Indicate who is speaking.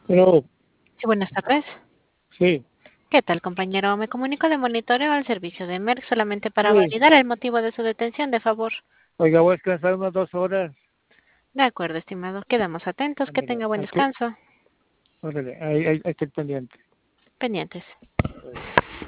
Speaker 1: Pero,
Speaker 2: Sí, buenas tardes.
Speaker 1: sí,
Speaker 2: ¿Qué tal, compañero? Me comunico de monitoreo al servicio de Merck solamente para
Speaker 1: sí.
Speaker 2: validar el motivo de su detención, de favor.
Speaker 1: Oiga, voy a descansar unas 2 horas.
Speaker 2: De acuerdo, estimado. Quedamos atentos. Que
Speaker 1: Ándale,
Speaker 2: tenga buen descanso.
Speaker 1: órale, hay que estar pendiente.
Speaker 2: Pendientes.